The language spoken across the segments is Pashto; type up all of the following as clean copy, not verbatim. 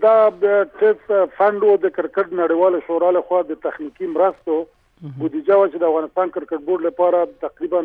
دا د ټیپ فند او د کرکټ نړیواله شورا له خوا د تخنیکی مرستو بودیجه و چې د افغانستان کرکټ بورډ لپاره تقریبا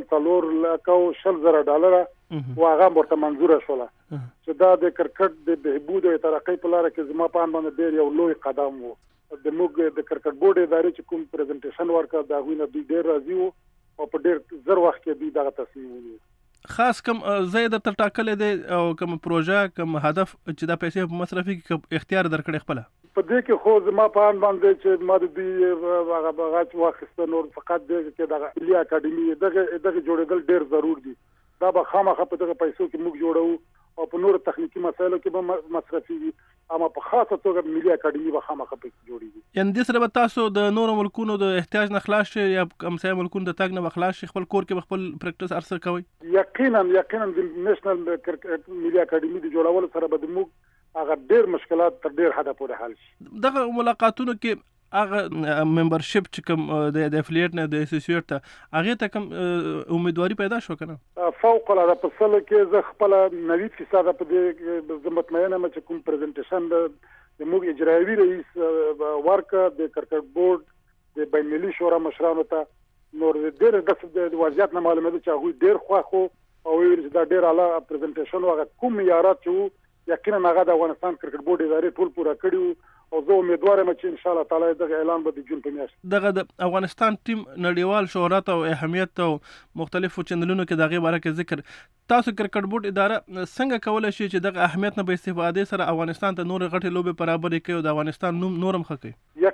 $320,000 او هغه ورته منظور شوله چې دا د کرکټ د بهبود او ترقۍ په لار کې زما په اند باندې ډېر یو لوی قدم وو. د موږ د کرکټ بورډ ادارې چې کوم پریزنټیشن ورکړ دا غوینه دوی ډېر راضي وو او په ډېر زر وخت کې دوی دغه تصمیم ونیو. خاص کم زید تر ټاکلې دی او کوم پروژه کوم هدف چې دا پیسې په مصرفي کې اختیار درکړي خپل په دې کې خو زما په ان باندې چې ما د دې هغه بغاچ واخیسته نور فقط دې کې د ملي اکیډمي دغه جوړېدل ډېر ضرور دي. دا به خامخا په دغه پیسو کې موږ جوړو او په نور تخنیکی مسایلو کې به مصرفي وي اما په خاصه توګه ملي اکیډمي به خامخا په جوړیږي. یعنی د سره به تاسو د نورو ملکونو د احتیاج نه خلاص شي یا کوم ځای ملکونو د تاګ نه خلاص شي خپل کور کې خپل پریکټس ارسه کوي. یقینا د نېشنل ملي اکیډمي د جوړولو سره به موږ هغه ډېر مشکلات تر ډېر حده پورې حل شي. دغه ملاقاتونو کې هغه ممبرشپ چې کوم د افیلیټ نه د اسوسییټ ته هغه ته کوم امیدواري پیدا شو کنه فوق العاده په سل کې زه خپل 90% په دې مطمئنه م چې کوم پریزنټیشن د موږ اجرایوي رئیس ورکه د کرکټ بورډ د بین المللي شورا مشرانو ته نور ډېر د وضعیت نه معلومه ده چې هغه ډېر خوښ او ویل چې دا ډېر اعلی پریزنټیشن هغه کوم معیارات چې یقینا هغه د افغانستان کرکټ بورډ ادارې ټول پوره کړی او زه امیدوار یم چې ان شاء الله تعالی دغه اعلان به د جون په میاشت دغه د افغانستان ټیم نړیوال شهرت او اهمیت او مختلفو چینلونو کې دغه باره کې ذکر تاسو کرکټ بورډ اداره څنګه کولای شي چې دغه اهمیت نه به استفاده سره افغانستان ته نور غټي لوبي برابر کړي او د افغانستان نوم نورم خکې.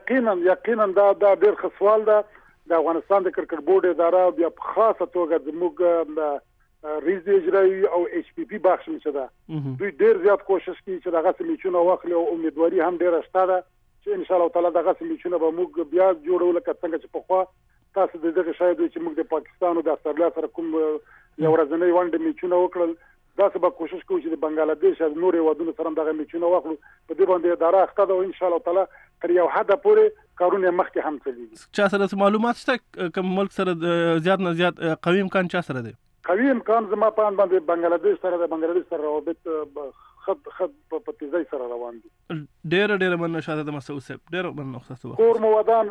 یقینا دا ډېر ښه سوال ده. د افغانستان د کرکټ بورډ اداره بیا په خاصه توګه زموږ ریز اجرایی او ایچ پی پی بخش مشه ده دوی ډېر زیات کوشش کوي چې دغه سمیچونه واخلي او امیدواري هم ډېره شته ده چې ان شاء الله تعالی دغه سمیچونه به موږ بیا جوړو لکه څنګه چې پخوا تاسو دغه شاید چې موږ د پاکستان او د استرالیا سره کوم یو ورځنی ونډه میچونه وکړل دا څه به کوشش کوو چې د بنگلاديش او نور هیوادونو سره دغه میچونه واخلو په دې باندې اداره اخته ده او ان شاء الله تعالی تر یو حد پورې کارونه مخکې هم چلیږي. چا سره معلومات شته کوم ملک سره زیات نه زیات قوي امکان چا سره دی؟ قوي امکان زما په ان باندې بنگلاديش سره روابط خد په تیزی سره روان دي. ډېر مننه شاته د مسعود صاحب ډېر مننه. کور مو ودان